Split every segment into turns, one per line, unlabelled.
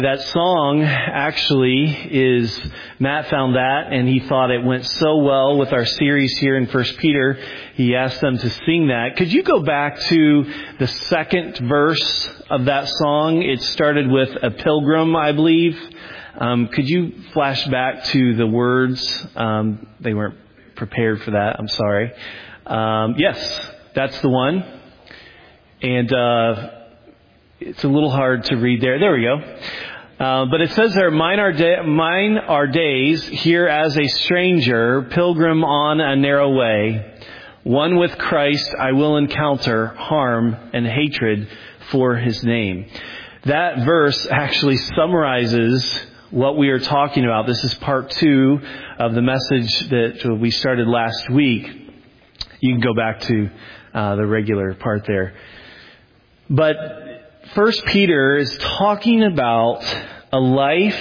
That song actually is, Matt found that and he thought it went so well with our series here in 1 Peter, he asked them to sing that. Could you go back to the second verse of that song? It started with a pilgrim, I believe. Could you flash back to the words? They weren't prepared for that, I'm sorry. Yes, that's the one. And it's a little hard to read there. There we go. But it says there, mine are days here as a stranger, pilgrim on a narrow way. One with Christ I will encounter harm and hatred for His name. That verse actually summarizes what we are talking about. This is part 2 of the message that we started last week. You can go back to the regular part there. But 1 Peter is talking about a life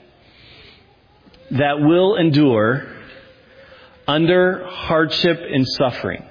that will endure under hardship and suffering.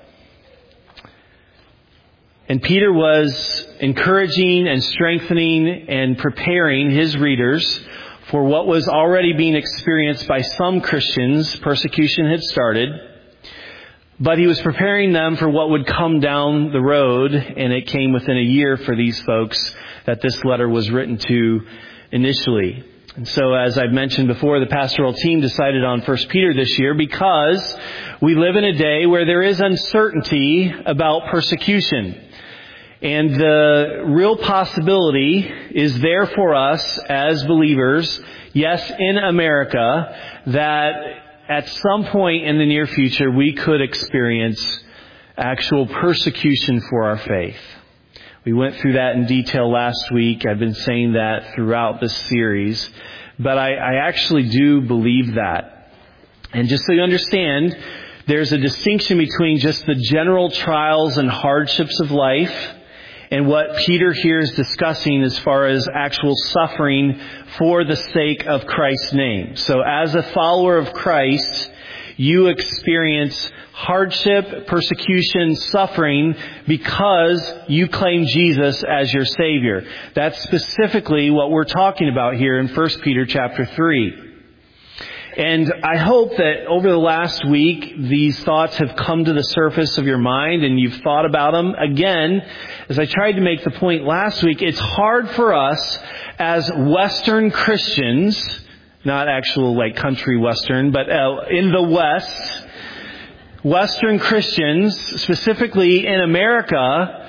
And Peter was encouraging and strengthening and preparing his readers for what was already being experienced by some Christians. Persecution had started. But he was preparing them for what would come down the road, and it came within a year for these folks that this letter was written to initially. And so, as I've mentioned before, the pastoral team decided on 1 Peter this year because we live in a day where there is uncertainty about persecution. And the real possibility is there for us as believers, yes, in America, that at some point in the near future, we could experience actual persecution for our faith. We went through that in detail last week. I've been saying that throughout this series. But I actually do believe that. And just so you understand, there's a distinction between just the general trials and hardships of life and what Peter here is discussing as far as actual suffering for the sake of Christ's name. So as a follower of Christ, you experience hardship, persecution, suffering because you claim Jesus as your Savior. That's specifically what we're talking about here in 1 Peter chapter 3. And I hope that over the last week, these thoughts have come to the surface of your mind and you've thought about them. Again, as I tried to make the point last week, it's hard for us as Western Christians, not actual like country Western, but in the West, Western Christians, specifically in America,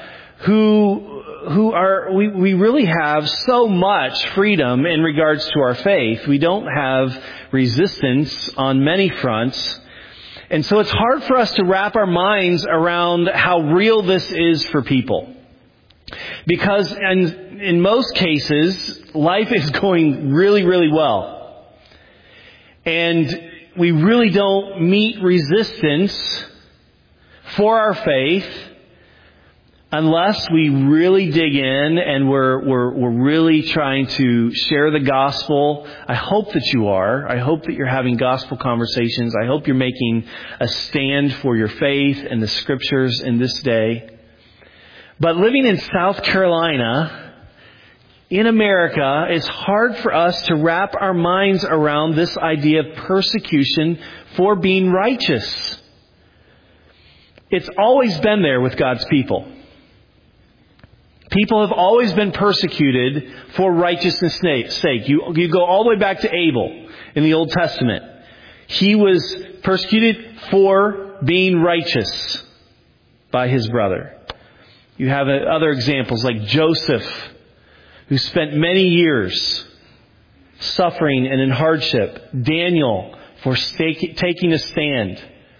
we really have so much freedom in regards to our faith. We don't have resistance on many fronts. And so it's hard for us to wrap our minds around how real this is for people. Because in most cases, life is going really, really well. And we really don't meet resistance for our faith unless we really dig in and we're really trying to share the gospel. I hope that you are. I hope that you're having gospel conversations. I hope you're making a stand for your faith and the scriptures in this day. But living in South Carolina, in America, it's hard for us to wrap our minds around this idea of persecution for being righteous. It's always been there with God's people. People have always been persecuted for righteousness' sake. You go all the way back to Abel in the Old Testament. He was persecuted for being righteous by his brother. You have other examples like Joseph, who spent many years suffering and in hardship. Daniel, for taking a stand.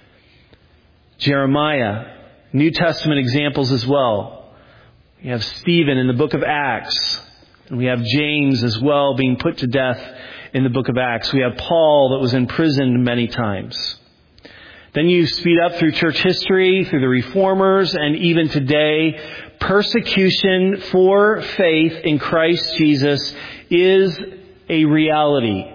Jeremiah, New Testament examples as well. We have Stephen in the book of Acts. And we have James as well being put to death in the book of Acts. We have Paul that was imprisoned many times. Then you speed up through church history, through the Reformers, and even today, persecution for faith in Christ Jesus is a reality.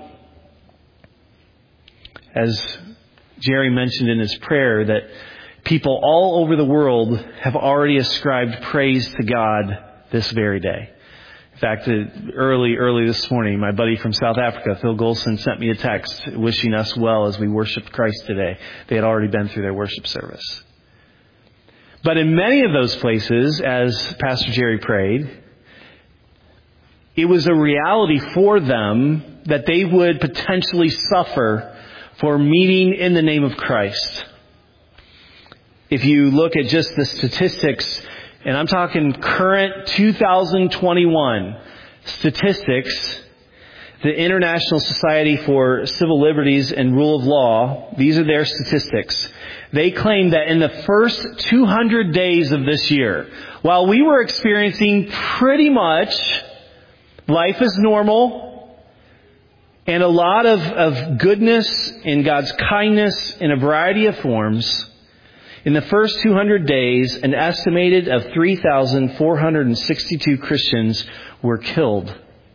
As Jerry mentioned in his prayer, that people all over the world have already ascribed praise to God this very day. In fact, early this morning, my buddy from South Africa, Phil Golson, sent me a text wishing us well as we worshiped Christ today. They had already been through their worship service. But in many of those places, as Pastor Jerry prayed, it was a reality for them that they would potentially suffer for meeting in the name of Christ. If you look at just the statistics, and I'm talking current 2021 statistics, the International Society for Civil Liberties and Rule of Law, these are their statistics. They claim that in the first 200 days of this year, while we were experiencing pretty much life as normal and a lot of goodness in God's kindness in a variety of forms, in the first 200 days, an estimated of 3,462 Christians were killed.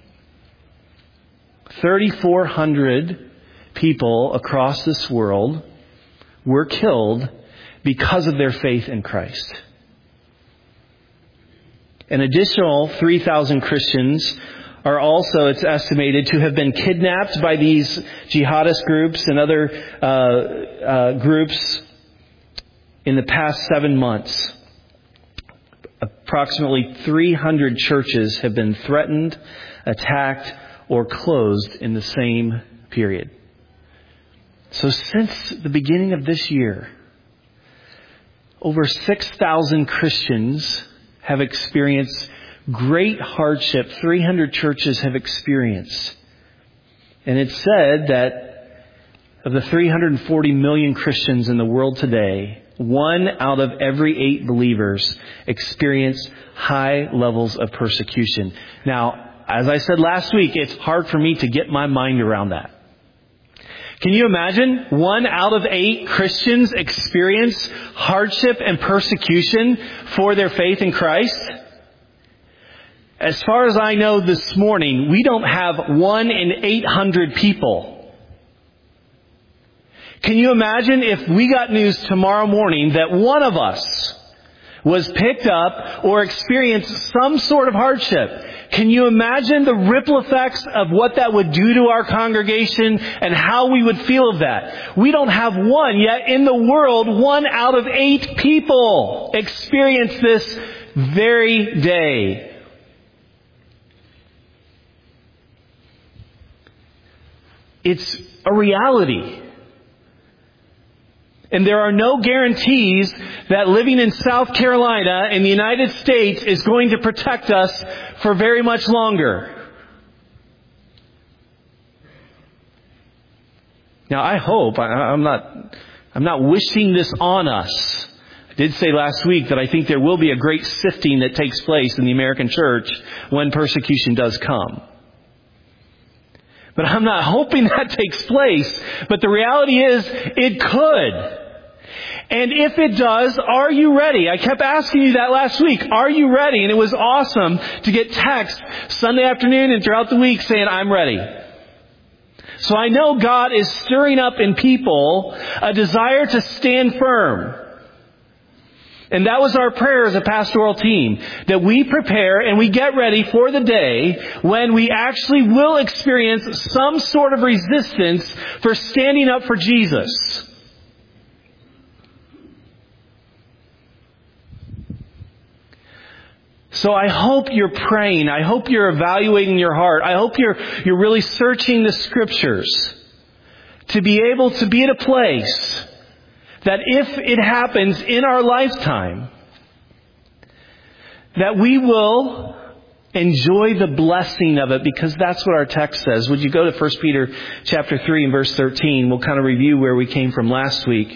3,400 people across this world were killed because of their faith in Christ. An additional 3,000 Christians are also, it's estimated, to have been kidnapped by these jihadist groups and other groups in the past 7 months. Approximately 300 churches have been threatened, attacked, or closed in the same period. So since the beginning of this year, over 6,000 Christians have experienced great hardship. 300 churches have experienced. And it's said that of the 340 million Christians in the world today, 1 out of every 8 believers experience high levels of persecution. Now, as I said last week, it's hard for me to get my mind around that. Can you imagine 1 out of 8 Christians experience hardship and persecution for their faith in Christ? As far as I know this morning, we don't have 1 in 800 people. Can you imagine if we got news tomorrow morning that one of us was picked up or experienced some sort of hardship? Can you imagine the ripple effects of what that would do to our congregation and how we would feel of that? We don't have 1, yet in the world, 1 out of 8 people experience this very day. It's a reality. And there are no guarantees that living in South Carolina in the United States is going to protect us for very much longer. Now, I hope, I'm not wishing this on us. I did say last week that I think there will be a great sifting that takes place in the American church when persecution does come. But I'm not hoping that takes place. But the reality is, it could. And if it does, are you ready? I kept asking you that last week. Are you ready? And it was awesome to get texts Sunday afternoon and throughout the week saying, I'm ready. So I know God is stirring up in people a desire to stand firm. And that was our prayer as a pastoral team, that we prepare and we get ready for the day when we actually will experience some sort of resistance for standing up for Jesus. So I hope you're praying. I hope you're evaluating your heart. I hope you're really searching the Scriptures to be able to be at a place that if it happens in our lifetime, that we will enjoy the blessing of it, because that's what our text says. Would you go to 1 Peter chapter 3 and verse 13? We'll kind of review where we came from last week.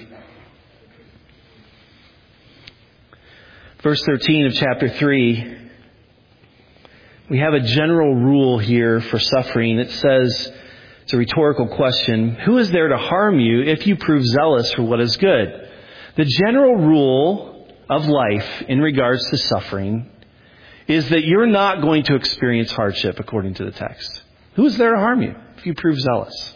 Verse 13 of chapter 3. We have a general rule here for suffering. It says, it's a rhetorical question, who is there to harm you if you prove zealous for what is good? The general rule of life in regards to suffering is that you're not going to experience hardship according to the text. Who is there to harm you if you prove zealous?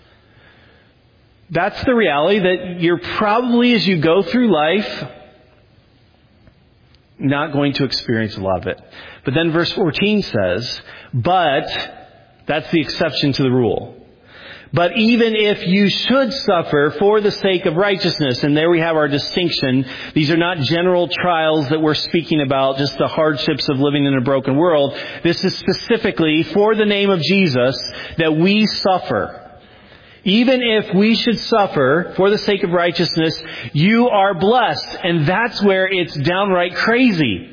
That's the reality, that you're probably, as you go through life, Not going to experience a lot of it. But then verse 14 says, but, that's the exception to the rule. But even if you should suffer for the sake of righteousness, and there we have our distinction. These are not general trials that we're speaking about, just the hardships of living in a broken world. This is specifically for the name of Jesus that we suffer. Even if we should suffer for the sake of righteousness, you are blessed. And that's where it's downright crazy.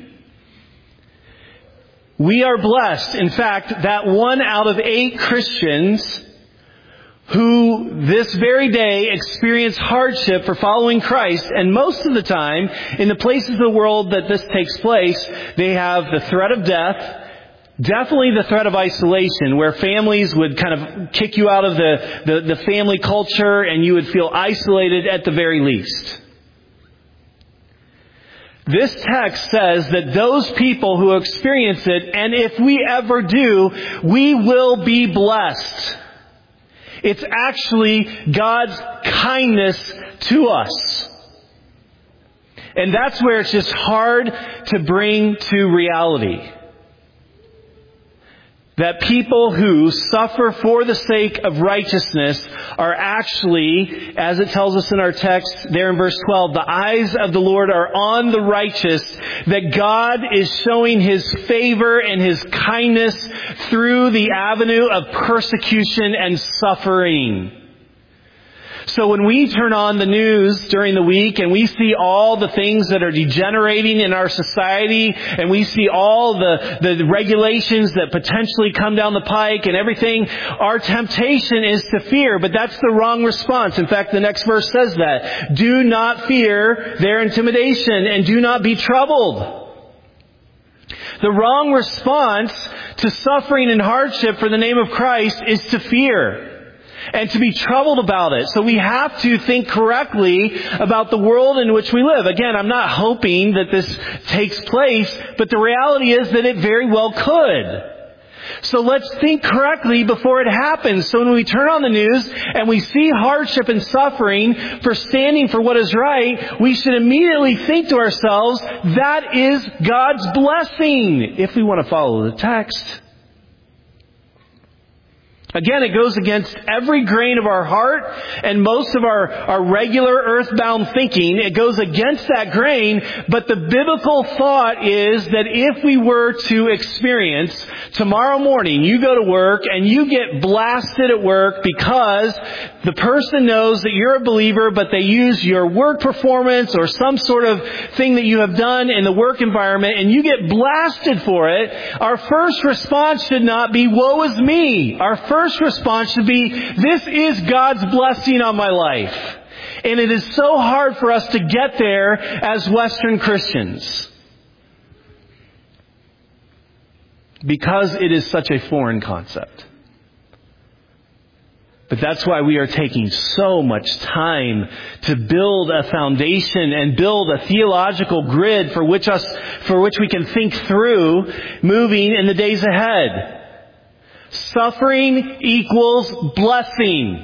We are blessed. In fact, that 1 out of 8 Christians who this very day experience hardship for following Christ, and most of the time, in the places of the world that this takes place, they have the threat of death, definitely the threat of isolation, where families would kind of kick you out of the family culture and you would feel isolated at the very least. This text says that those people who experience it, and if we ever do, we will be blessed. It's actually God's kindness to us. And that's where it's just hard to bring to reality. That people who suffer for the sake of righteousness are actually, as it tells us in our text there in verse 12, the eyes of the Lord are on the righteous, that God is showing His favor and His kindness through the avenue of persecution and suffering. So when we turn on the news during the week and we see all the things that are degenerating in our society, and we see all the regulations that potentially come down the pike and everything, our temptation is to fear, but that's the wrong response. In fact, the next verse says that. Do not fear their intimidation and do not be troubled. The wrong response to suffering and hardship for the name of Christ is to fear and to be troubled about it. So we have to think correctly about the world in which we live. Again, I'm not hoping that this takes place, but the reality is that it very well could. So let's think correctly before it happens. So when we turn on the news and we see hardship and suffering for standing for what is right, we should immediately think to ourselves, that is God's blessing, if we want to follow the text. Again, it goes against every grain of our heart and most of our regular earthbound thinking. It goes against that grain, but the biblical thought is that if we were to experience tomorrow morning, you go to work and you get blasted at work because the person knows that you're a believer, but they use your work performance or some sort of thing that you have done in the work environment, and you get blasted for it, our first response should not be, woe is me. Our first response should be, this is God's blessing on my life. And it is so hard for us to get there as Western Christians, because it is such a foreign concept. But that's why we are taking so much time to build a foundation and build a theological grid for which we can think through moving in the days ahead. Suffering equals blessing.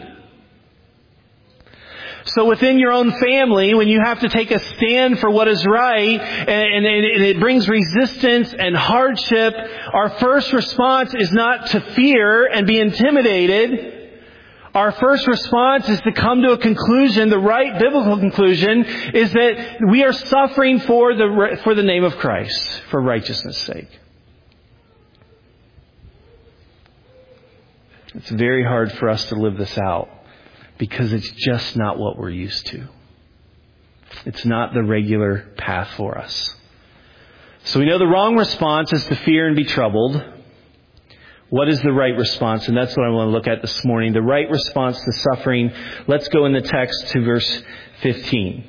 So within your own family, when you have to take a stand for what is right, and it brings resistance and hardship, our first response is not to fear and be intimidated. Our first response is to come to a conclusion. The right biblical conclusion is that we are suffering for the name of Christ, for righteousness' sake. It's very hard for us to live this out because it's just not what we're used to. It's not the regular path for us. So we know the wrong response is to fear and be troubled. What is the right response? And that's what I want to look at this morning. The right response to suffering. Let's go in the text to verse 15.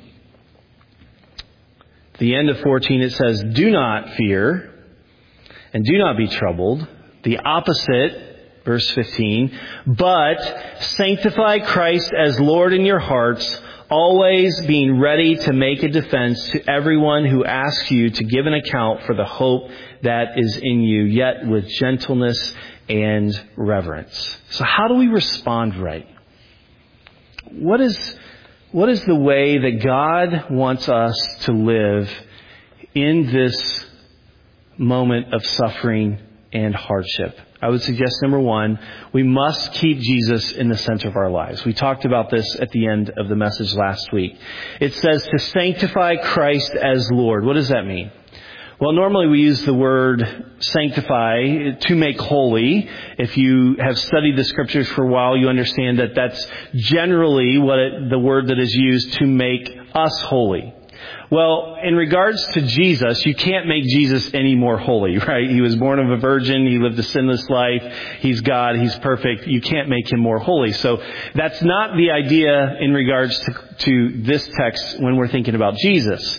At the end of 14 it says, do not fear and do not be troubled. The opposite, verse 15, but sanctify Christ as Lord in your hearts, always being ready to make a defense to everyone who asks you to give an account for the hope that is in you, yet with gentleness and reverence. So how do we respond right? What is the way that God wants us to live in this moment of suffering and hardship? I would suggest, number one, we must keep Jesus in the center of our lives. We talked about this at the end of the message last week. It says to sanctify Christ as Lord. What does that mean? Well, normally we use the word sanctify to make holy. If you have studied the scriptures for a while, you understand that that's generally the word that is used to make us holy. Well, in regards to Jesus, you can't make Jesus any more holy, right? He was born of a virgin. He lived a sinless life. He's God. He's perfect. You can't make him more holy. So that's not the idea in regards to this text when we're thinking about Jesus.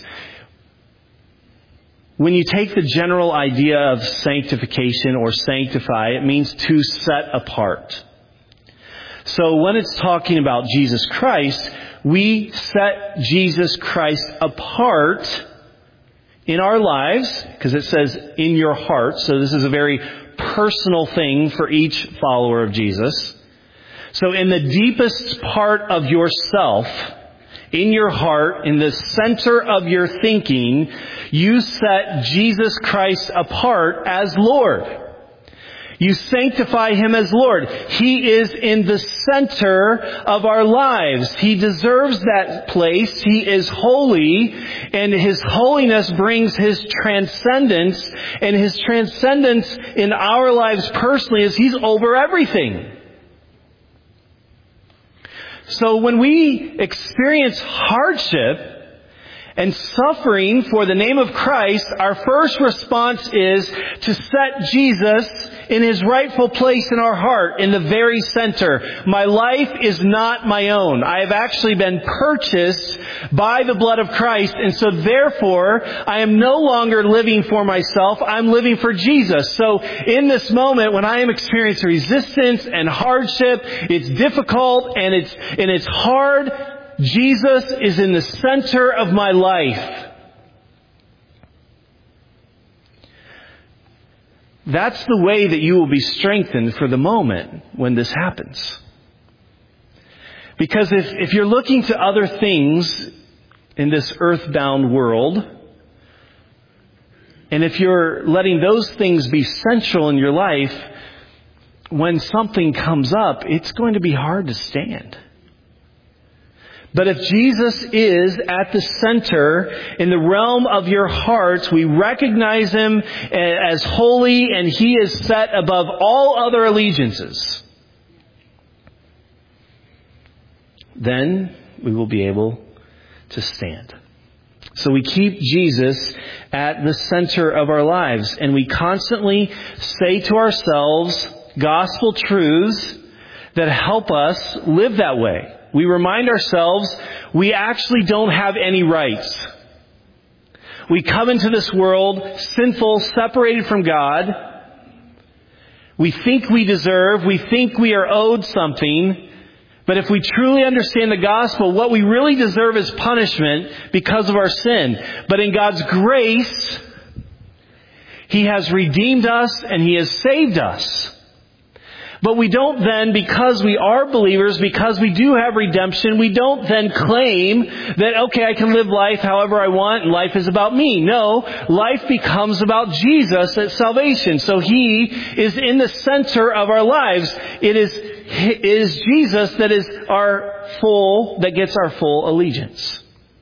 When you take the general idea of sanctification or sanctify, it means to set apart. So when it's talking about Jesus Christ, we set Jesus Christ apart in our lives, because it says in your heart. So this is a very personal thing for each follower of Jesus. So in the deepest part of yourself, in your heart, in the center of your thinking, you set Jesus Christ apart as Lord. You sanctify him as Lord. He is in the center of our lives. He deserves that place. He is holy, and his holiness brings his transcendence, and his transcendence in our lives personally is he's over everything. So when we experience hardship and suffering for the name of Christ, our first response is to set Jesus in his rightful place in our heart, in the very center. My life is not my own. I have actually been purchased by the blood of Christ, and so therefore, I am no longer living for myself. I'm living for Jesus. So in this moment, when I am experiencing resistance and hardship, it's difficult and it's hard, Jesus is in the center of my life. That's the way that you will be strengthened for the moment when this happens. Because if you're looking to other things in this earthbound world, and if you're letting those things be central in your life, when something comes up, it's going to be hard to stand. But if Jesus is at the center in the realm of your hearts, we recognize him as holy, and he is set above all other allegiances, then we will be able to stand. So we keep Jesus at the center of our lives, and we constantly say to ourselves gospel truths that help us live that way. We remind ourselves we actually don't have any rights. We come into this world sinful, separated from God. We think we deserve, we think we are owed something. But if we truly understand the gospel, what we really deserve is punishment because of our sin. But in God's grace, he has redeemed us and he has saved us. But we don't then, because we are believers, because we do have redemption, we don't then claim that, okay, I can live life however I want and life is about me. No, life becomes about Jesus at salvation. So he is in the center of our lives. It is Jesus that gets our full allegiance.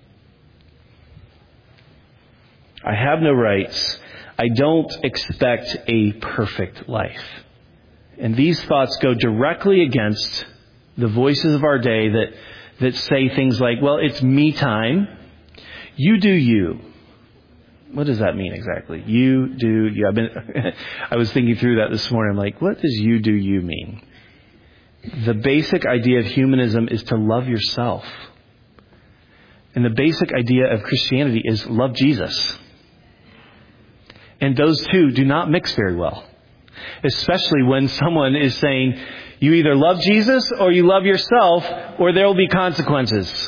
I have no rights. I don't expect a perfect life. And these thoughts go directly against the voices of our day that say things like, well, it's me time. You do you. What does that mean exactly? You do you. I was thinking through that this morning. I'm like, what does you do you mean? The basic idea of humanism is to love yourself. And the basic idea of Christianity is love Jesus. And those two do not mix very well. Especially when someone is saying, you either love Jesus or you love yourself, or there will be consequences.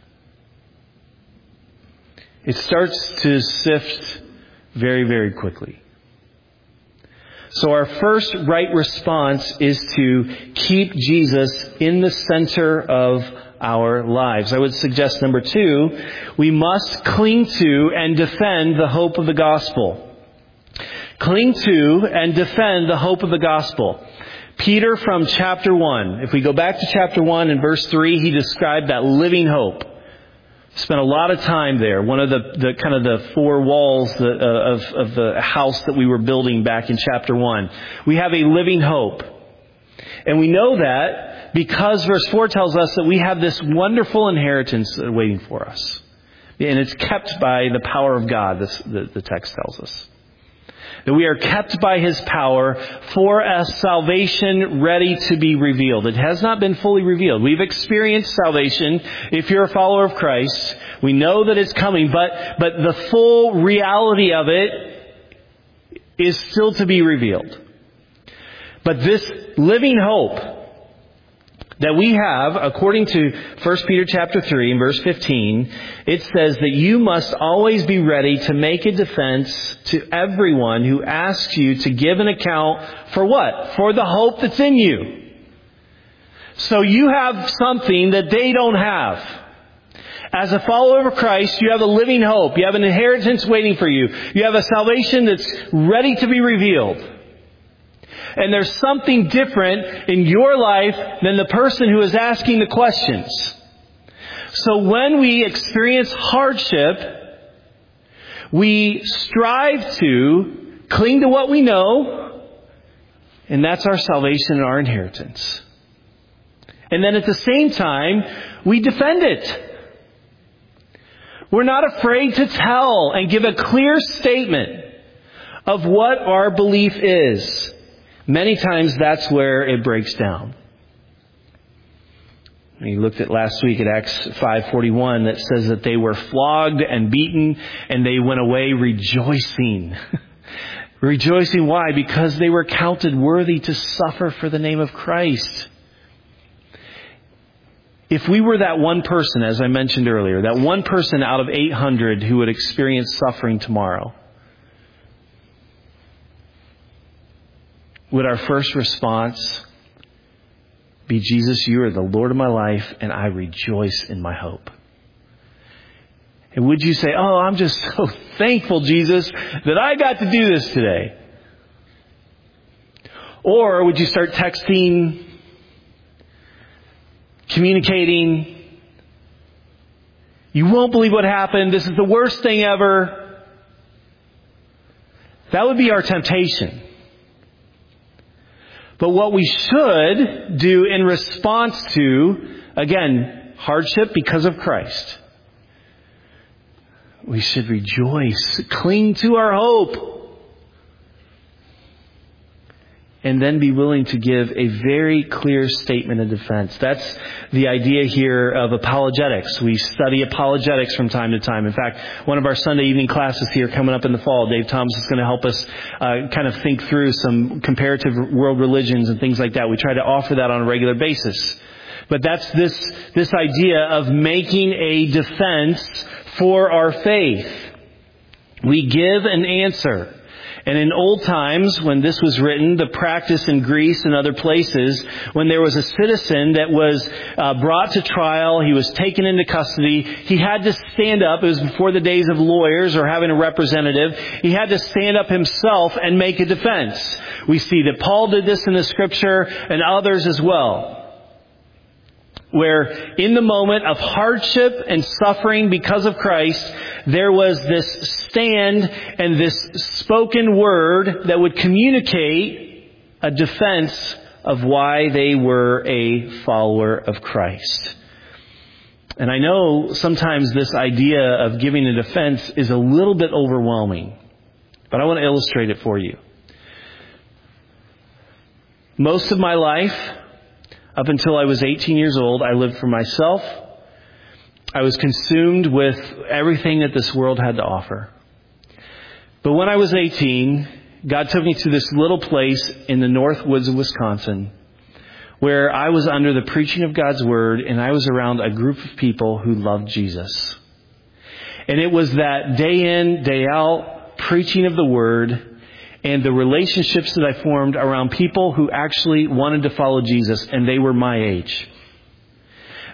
It starts to sift very, very quickly. So our first right response is to keep Jesus in the center of our lives. I would suggest number 2, we must cling to and defend the hope of the gospel. Cling to and defend the hope of the gospel. Peter from chapter 1. If we go back to chapter 1 and verse 3, he described that living hope. Spent a lot of time there. One of the kind of the 4 walls of the house that we were building back in chapter 1. We have a living hope. And we know that because verse 4 tells us that we have this wonderful inheritance waiting for us. And it's kept by the power of God, the text tells us. That we are kept by His power for a salvation ready to be revealed. It has not been fully revealed. We've experienced salvation. If you're a follower of Christ, we know that it's coming, but the full reality of it is still to be revealed. But this living hope that we have, according to 1 Peter chapter 3 and verse 15, it says that you must always be ready to make a defense to everyone who asks you to give an account for what? For the hope that's in you. So you have something that they don't have. As a follower of Christ, you have a living hope. You have an inheritance waiting for you. You have a salvation that's ready to be revealed. And there's something different in your life than the person who is asking the questions. So when we experience hardship, we strive to cling to what we know, and that's our salvation and our inheritance. And then at the same time, we defend it. We're not afraid to tell and give a clear statement of what our belief is. Many times that's where it breaks down. We looked at last week at Acts 5:41 that says that they were flogged and beaten and they went away rejoicing. Rejoicing why? Because they were counted worthy to suffer for the name of Christ. If we were that one person, as I mentioned earlier, that one person out of 800 who would experience suffering tomorrow, would our first response be, Jesus, you are the Lord of my life, and I rejoice in my hope? And would you say, oh, I'm just so thankful, Jesus, that I got to do this today? Or would you start texting, communicating, you won't believe what happened, this is the worst thing ever? That would be our temptation. But what we should do in response to, again, hardship because of Christ, we should rejoice, cling to our hope, and then be willing to give a very clear statement of defense. That's the idea here of apologetics. We study apologetics from time to time. In fact, one of our Sunday evening classes here coming up in the fall, Dave Thomas is going to help us kind of think through some comparative world religions and things like that. We try to offer that on a regular basis. But that's this idea of making a defense for our faith. We give an answer. And in old times, when this was written, the practice in Greece and other places, when there was a citizen that was brought to trial, he was taken into custody, he had to stand up. It was before the days of lawyers or having a representative. He had to stand up himself and make a defense. We see that Paul did this in the Scripture and others as well, where in the moment of hardship and suffering because of Christ, there was this stand and this spoken word that would communicate a defense of why they were a follower of Christ. And I know sometimes this idea of giving a defense is a little bit overwhelming, but I want to illustrate it for you. Most of my life, up until I was 18 years old, I lived for myself. I was consumed with everything that this world had to offer. But when I was 18, God took me to this little place in the north woods of Wisconsin where I was under the preaching of God's Word and I was around a group of people who loved Jesus. And it was that day in, day out preaching of the Word and the relationships that I formed around people who actually wanted to follow Jesus, and they were my age.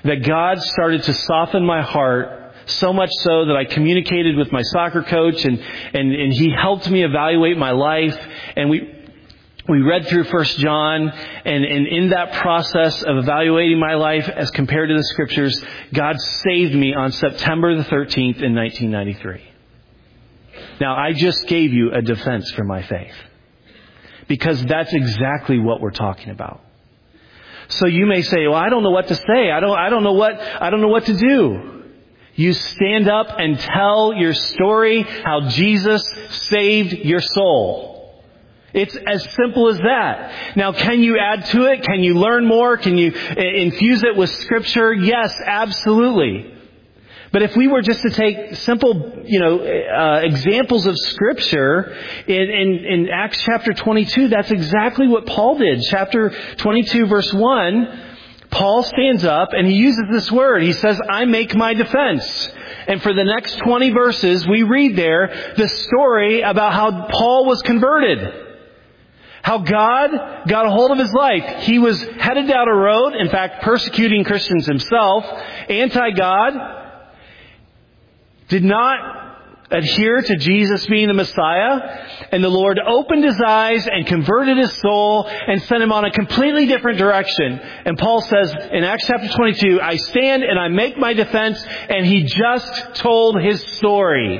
that God started to soften my heart, so much so that I communicated with my soccer coach and he helped me evaluate my life. And we read through 1 John, and in that process of evaluating my life as compared to the Scriptures, God saved me on September the 13th in 1993. Now, I just gave you a defense for my faith, because that's exactly what we're talking about. So you may say, well, I don't know what to say. I don't know what to do. You stand up and tell your story, how Jesus saved your soul. It's as simple as that. Now, can you add to it? Can you learn more? Can you infuse it with Scripture? Yes, absolutely. But if we were just to take simple, examples of Scripture in Acts chapter 22, that's exactly what Paul did. Chapter 22, verse 1, Paul stands up and he uses this word. He says, I make my defense. And for the next 20 verses, we read there the story about how Paul was converted. How God got a hold of his life. He was headed down a road, in fact, persecuting Christians himself, anti-God, did not adhere to Jesus being the Messiah, and the Lord opened his eyes and converted his soul and sent him on a completely different direction. And Paul says in Acts chapter 22, I stand and I make my defense, and he just told his story.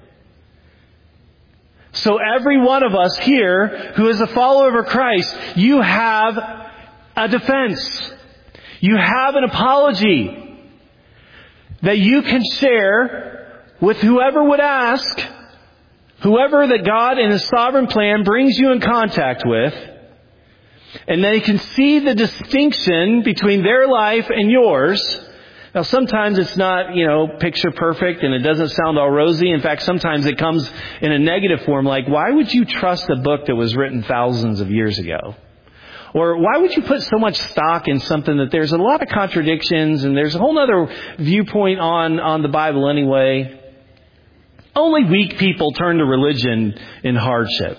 So every one of us here who is a follower of Christ, you have a defense. You have an apology that you can share with whoever would ask, whoever that God in His sovereign plan brings you in contact with, and they can see the distinction between their life and yours. Now, sometimes it's not, picture perfect, and it doesn't sound all rosy. In fact, sometimes it comes in a negative form, like, why would you trust a book that was written thousands of years ago? Or why would you put so much stock in something that there's a lot of contradictions, and there's a whole other viewpoint on the Bible anyway? Only weak people turn to religion in hardship.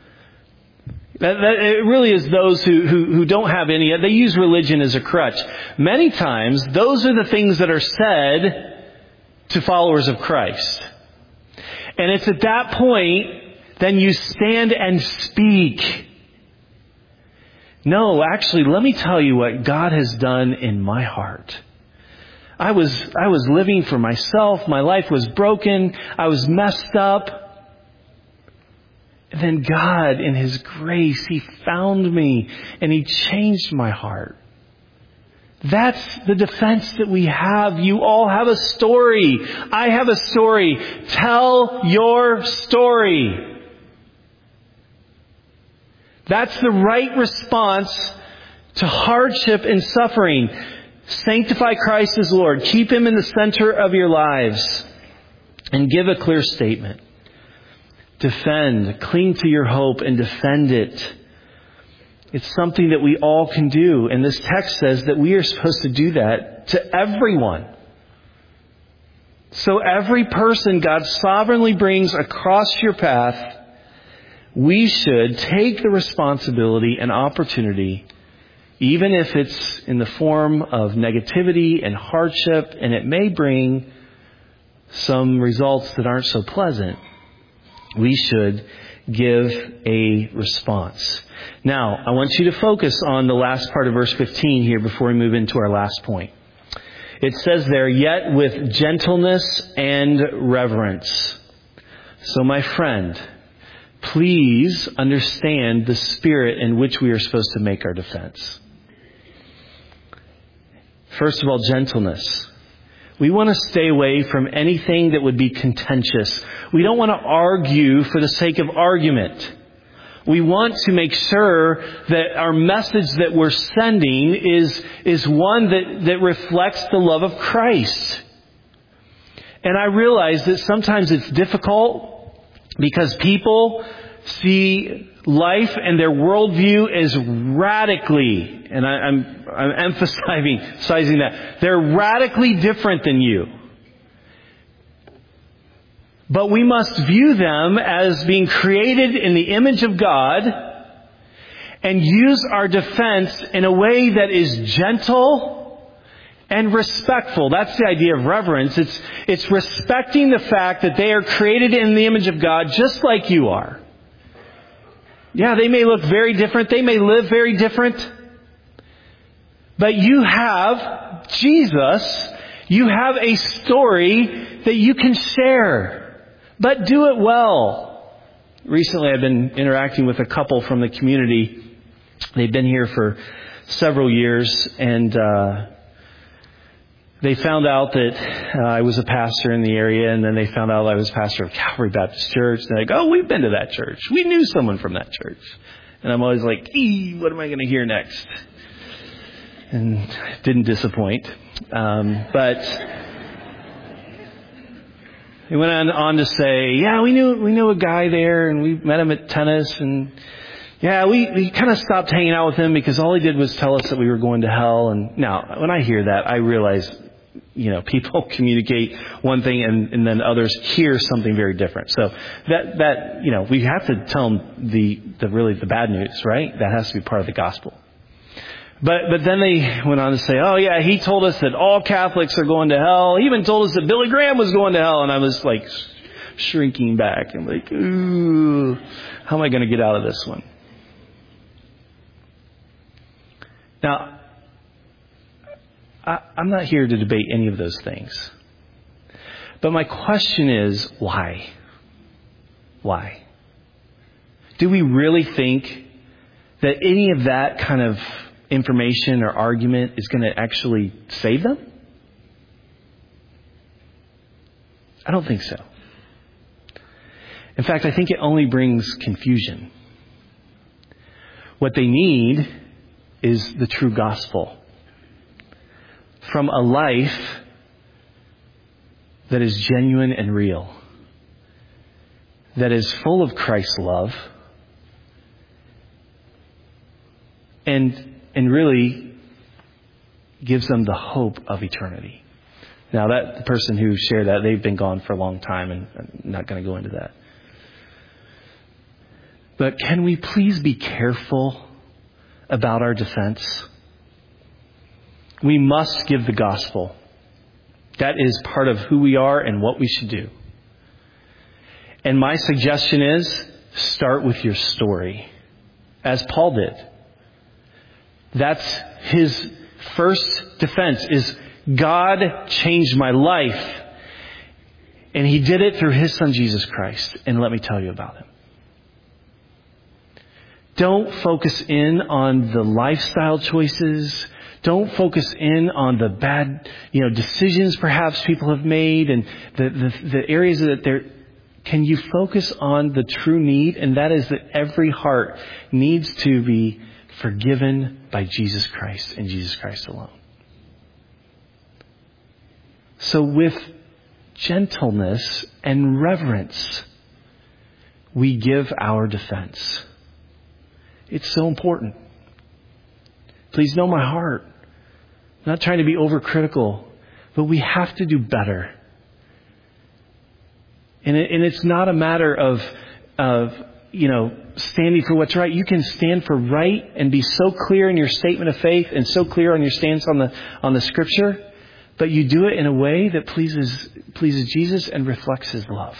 It really is those who don't have any. They use religion as a crutch. Many times, those are the things that are said to followers of Christ. And it's at that point, then you stand and speak. No, actually, let me tell you what God has done in my heart. I was living for myself. My life was broken. I was messed up. And then God, in His grace, He found me and He changed my heart. That's the defense that we have. You all have a story. I have a story. Tell your story. That's the right response to hardship and suffering. Sanctify Christ as Lord. Keep Him in the center of your lives. And give a clear statement. Defend. Cling to your hope and defend it. It's something that we all can do. And this text says that we are supposed to do that to everyone. So every person God sovereignly brings across your path, we should take the responsibility and opportunity, even if it's in the form of negativity and hardship, and it may bring some results that aren't so pleasant, we should give a response. Now, I want you to focus on the last part of verse 15 here before we move into our last point. It says there, yet with gentleness and reverence. So my friend, please understand the spirit in which we are supposed to make our defense. First of all, gentleness. We want to stay away from anything that would be contentious. We don't want to argue for the sake of argument. We want to make sure that our message that we're sending is one that reflects the love of Christ. And I realize that sometimes it's difficult because people see life and their worldview as radically, and I'm emphasizing that, they're radically different than you. But we must view them as being created in the image of God and use our defense in a way that is gentle and respectful. That's the idea of reverence. It's respecting the fact that they are created in the image of God just like you are. Yeah, they may look very different. They may live very different. But you have Jesus. You have a story that you can share. But do it well. Recently I've been interacting with a couple from the community. They've been here for several years, and they found out that I was a pastor in the area, and then they found out I was pastor of Calvary Baptist Church. And they're like, oh, we've been to that church. We knew someone from that church. And I'm always like, what am I going to hear next? And it didn't disappoint. But he went on to say, yeah, we knew a guy there, and we met him at tennis, and yeah, we kind of stopped hanging out with him because all he did was tell us that we were going to hell. And now, when I hear that, I realize, people communicate one thing and then others hear something very different. So that we have to tell them the bad news, right? That has to be part of the gospel. But then they went on to say, oh yeah, he told us that all Catholics are going to hell. He even told us that Billy Graham was going to hell. And I was like shrinking back. I'm like, ooh, how am I going to get out of this one? Now, I'm not here to debate any of those things. But my question is, why? Why? Do we really think that any of that kind of information or argument is going to actually save them? I don't think so. In fact, I think it only brings confusion. What they need is the true gospel from a life that is genuine and real, that is full of Christ's love, and really gives them the hope of eternity. Now, the person who shared that, they've been gone for a long time, and I'm not going to go into that. But can we please be careful about our defense? We must give the gospel. That is part of who we are and what we should do. And my suggestion is, start with your story, as Paul did. That's his first defense, is God changed my life. And he did it through his son, Jesus Christ. And let me tell you about him. Don't focus in on the lifestyle choices. Don't focus in on the bad, decisions perhaps people have made and the areas that they're... Can you focus on the true need? And that is that every heart needs to be forgiven by Jesus Christ and Jesus Christ alone. So with gentleness and reverence, we give our defense. It's so important. Please know my heart. I'm not trying to be overcritical, but we have to do better. And it's not a matter of standing for what's right. You can stand for right and be so clear in your statement of faith and so clear on your stance on the Scripture, but you do it in a way that pleases Jesus and reflects His love.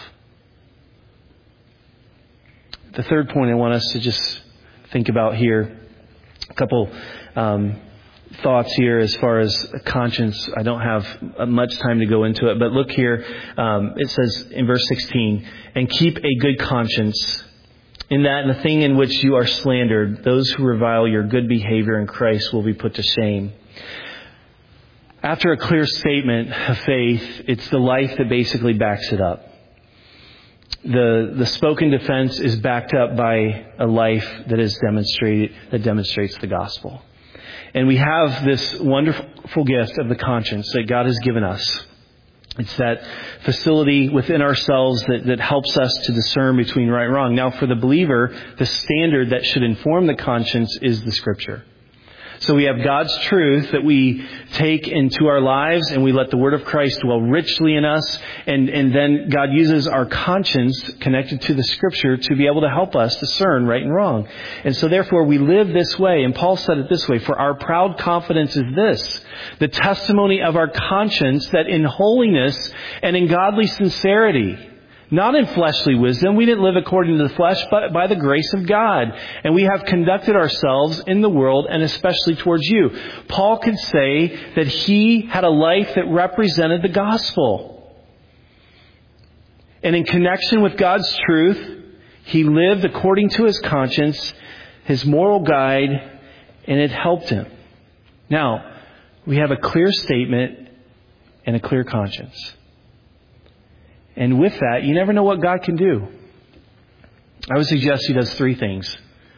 The third point I want us to just think about here, a couple thoughts here as far as conscience. I don't have much time to go into it, but look here. It says in verse 16, and keep a good conscience in that in the thing in which you are slandered, those who revile your good behavior in Christ will be put to shame. After a clear statement of faith, it's the life that basically backs it up. The spoken defense is backed up by a life that demonstrates the gospel. And we have this wonderful gift of the conscience that God has given us. It's that facility within ourselves that helps us to discern between right and wrong. Now, for the believer, the standard that should inform the conscience is the Scripture. So we have God's truth that we take into our lives, and we let the Word of Christ dwell richly in us. And then God uses our conscience connected to the Scripture to be able to help us discern right and wrong. And so therefore we live this way. And Paul said it this way, "For our proud confidence is this, the testimony of our conscience, that in holiness and in godly sincerity, not in fleshly wisdom, we didn't live according to the flesh, but by the grace of God. And we have conducted ourselves in the world, and especially towards you." Paul could say that he had a life that represented the gospel. And in connection with God's truth, he lived according to his conscience, his moral guide, and it helped him. Now, we have a clear statement and a clear conscience. And with that, you never know what God can do. I would suggest he does three things.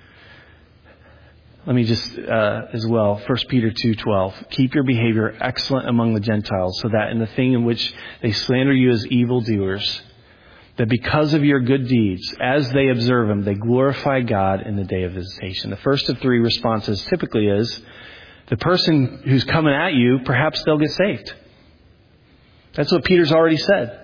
Let me just, as well, 1 Peter 2:12. "Keep your behavior excellent among the Gentiles, so that in the thing in which they slander you as evildoers, that because of your good deeds, as they observe them, they glorify God in the day of visitation." The first of three responses typically is, the person who's coming at you, perhaps they'll get saved. That's what Peter's already said.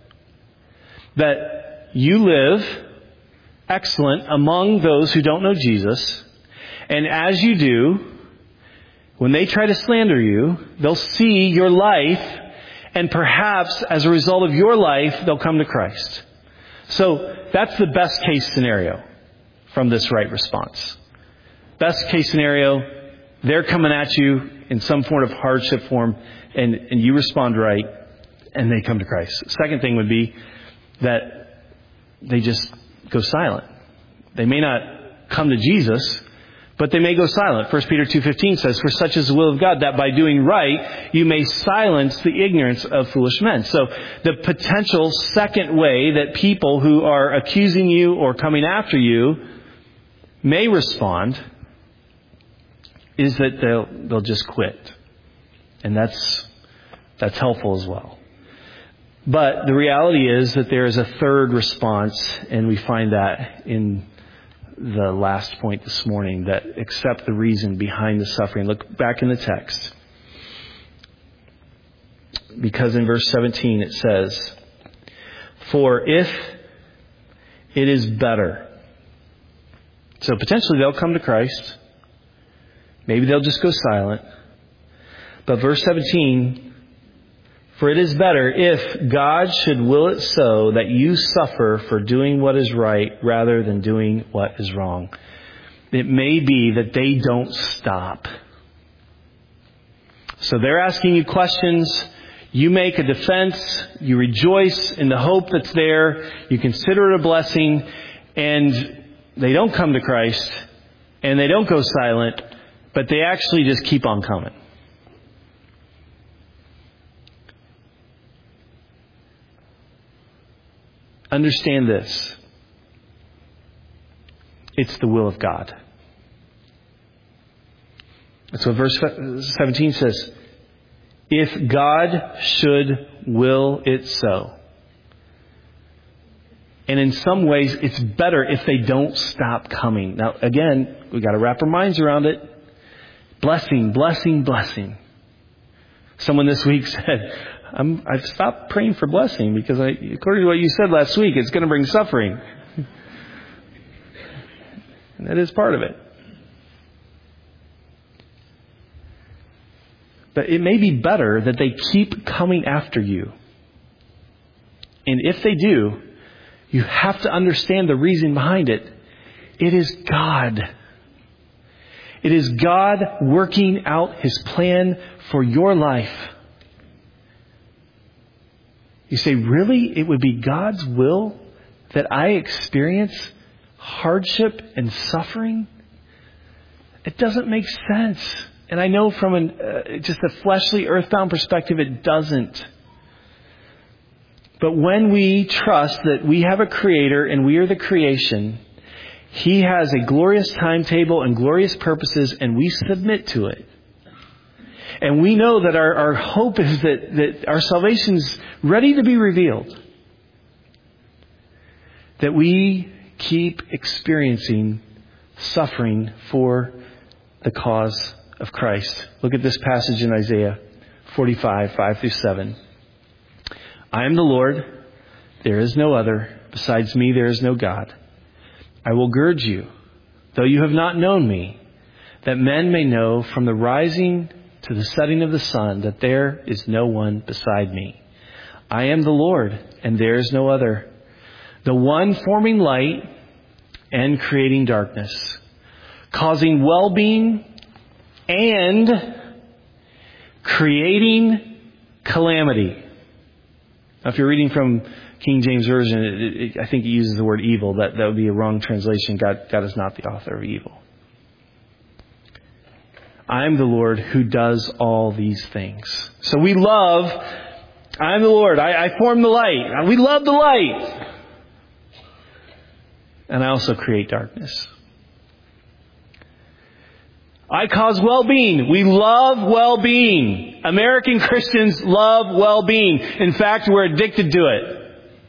That you live excellent among those who don't know Jesus. And as you do, when they try to slander you, they'll see your life, and perhaps as a result of your life, they'll come to Christ. So that's the best case scenario from this right response. Best case scenario, they're coming at you in some form of hardship form, and you respond right, and they come to Christ. Second thing would be that they just go silent. They may not come to Jesus, but they may go silent. 1 Peter 2:15 says, "For such is the will of God, that by doing right, you may silence the ignorance of foolish men." So the potential second way that people who are accusing you or coming after you may respond is that they'll just quit. And that's helpful as well. But the reality is that there is a third response, and we find that in the last point this morning, that accept the reason behind the suffering. Look back in the text. Because in verse 17 it says, "For if it is better." So potentially they'll come to Christ. Maybe they'll just go silent. But verse 17, "For it is better if God should will it so that you suffer for doing what is right rather than doing what is wrong." It may be that they don't stop. So they're asking you questions. You make a defense. You rejoice in the hope that's there. You consider it a blessing. And they don't come to Christ. And they don't go silent. But they actually just keep on coming. Understand this. It's the will of God. That's what verse 17 says. If God should will it so. And in some ways, it's better if they don't stop coming. Now, again, we've got to wrap our minds around it. Blessing, blessing, blessing. Someone this week said, I've stopped praying for blessing because according to what you said last week, it's going to bring suffering. And that is part of it. But it may be better that they keep coming after you. And if they do, you have to understand the reason behind it. It is God. It is God working out His plan for your life. You say, really? It would be God's will that I experience hardship and suffering? It doesn't make sense. And I know from just a fleshly, earthbound perspective, it doesn't. But when we trust that we have a Creator and we are the creation, He has a glorious timetable and glorious purposes, and we submit to it. And we know that our hope is that our salvation's ready to be revealed. That we keep experiencing suffering for the cause of Christ. Look at this passage in Isaiah 45, 5 through 7. I am the Lord, there is no other. Besides me, there is no God. I will gird you, though you have not known me, that men may know from the rising to the setting of the sun that there is no one beside me. I am the Lord, and there is no other. The one forming light and creating darkness, causing well-being and creating calamity. Now, if you're reading from King James Version, I think it uses the word evil. That would be a wrong translation. God is not the author of evil. I am the Lord who does all these things. So we love, I am the Lord. I form the light. We love the light. And I also create darkness. I cause well-being. We love well-being. American Christians love well-being. In fact, we're addicted to it.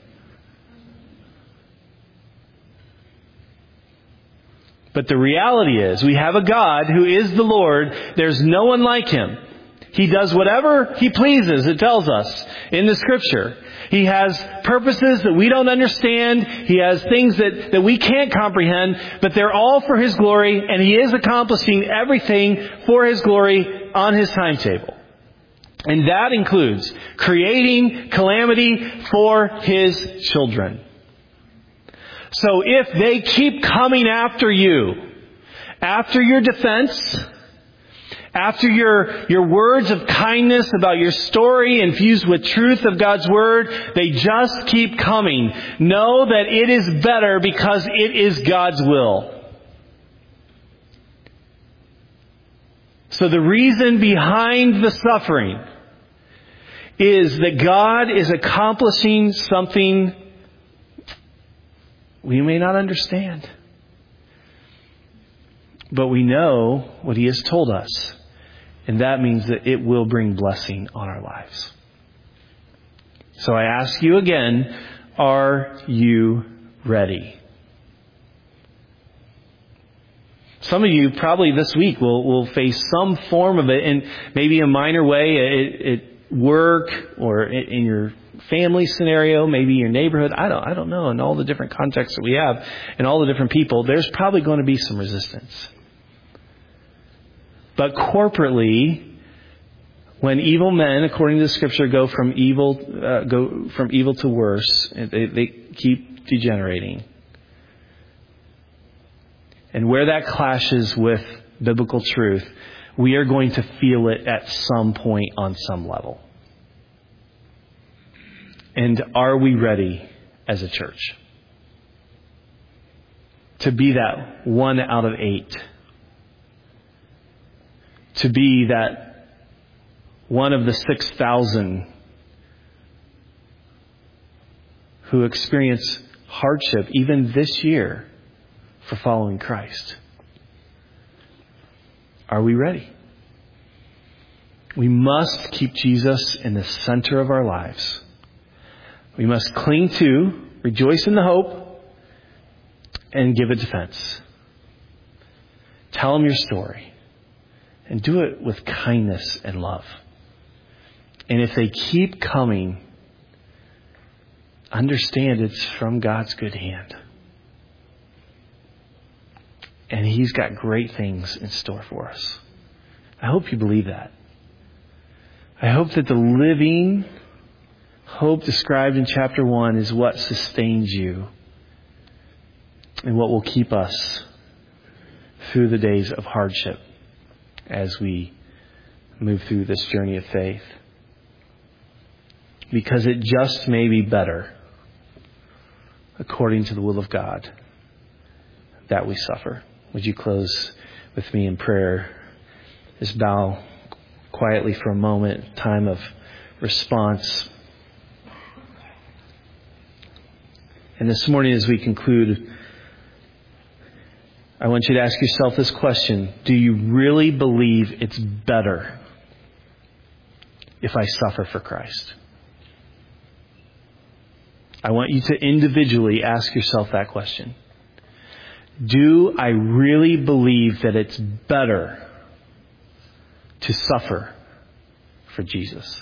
But the reality is, we have a God who is the Lord. There's no one like Him. He does whatever He pleases, it tells us in the Scripture. He has purposes that we don't understand. He has things that we can't comprehend, but they're all for His glory, and He is accomplishing everything for His glory on His timetable. And that includes creating calamity for His children. So if they keep coming after you, after your defense, after your words of kindness about your story infused with truth of God's Word, they just keep coming. Know that it is better because it is God's will. So the reason behind the suffering is that God is accomplishing something we may not understand. But we know what He has told us. And that means that it will bring blessing on our lives. So I ask you again, are you ready? Some of you probably this week will face some form of it in maybe a minor way at work or in your family scenario, maybe your neighborhood. I don't know. In all the different contexts that we have and all the different people, there's probably going to be some resistance. But corporately, when evil men, according to the Scripture, go from evil to worse, they keep degenerating. And where that clashes with biblical truth, we are going to feel it at some point on some level. And are we ready as a church to be that 1 out of 8? To be that one of the 6,000 who experience hardship even this year for following Christ? Are we ready? We must keep Jesus in the center of our lives. We must cling to, rejoice in the hope, and give a defense. Tell them your story. And do it with kindness and love. And if they keep coming, understand it's from God's good hand. And He's got great things in store for us. I hope you believe that. I hope that the living hope described in chapter 1 is what sustains you and what will keep us through the days of hardship as we move through this journey of faith. Because it just may be better, according to the will of God, that we suffer. Would you close with me in prayer? Just bow quietly for a moment, time of response. And this morning as we conclude, I want you to ask yourself this question. Do you really believe it's better if I suffer for Christ? I want you to individually ask yourself that question. Do I really believe that it's better to suffer for Jesus.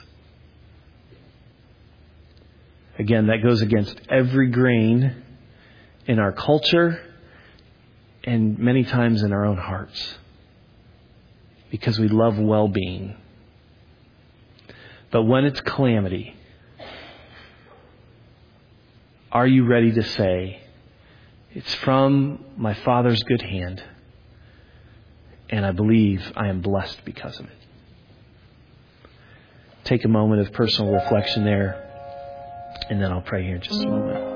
Again, that goes against every grain in our culture and many times in our own hearts, because we love well-being. But when it's calamity, are you ready to say, it's from my Father's good hand, and I believe I am blessed because of it? Take a moment of personal reflection there, and then I'll pray here in just a moment.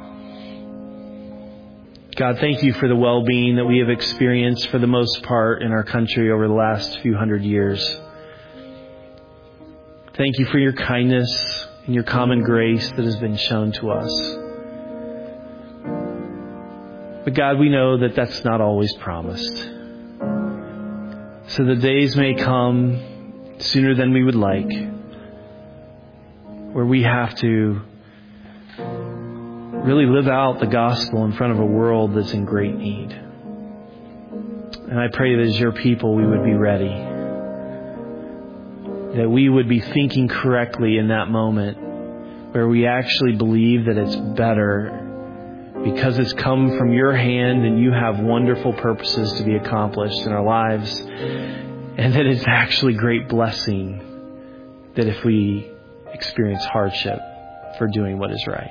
God, thank you for the well-being that we have experienced for the most part in our country over the last few hundred years. Thank you for your kindness and your common grace that has been shown to us. But God, we know that that's not always promised. So the days may come sooner than we would like, where we have to really live out the gospel in front of a world that's in great need. And I pray that as your people, we would be ready, that we would be thinking correctly in that moment where we actually believe that it's better because it's come from your hand and you have wonderful purposes to be accomplished in our lives, and that it's actually great blessing that if we experience hardship for doing what is right.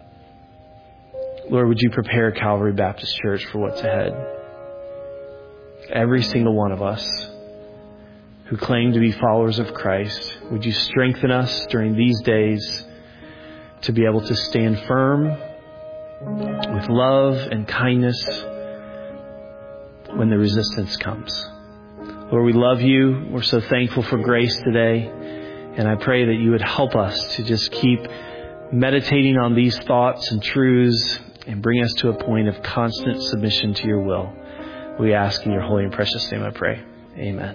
Lord, would you prepare Calvary Baptist Church for what's ahead? Every single one of us who claim to be followers of Christ, would you strengthen us during these days to be able to stand firm with love and kindness when the resistance comes. Lord, we love you. We're so thankful for grace today. And I pray that you would help us to just keep meditating on these thoughts and truths and bring us to a point of constant submission to your will. We ask in your holy and precious name, I pray. Amen.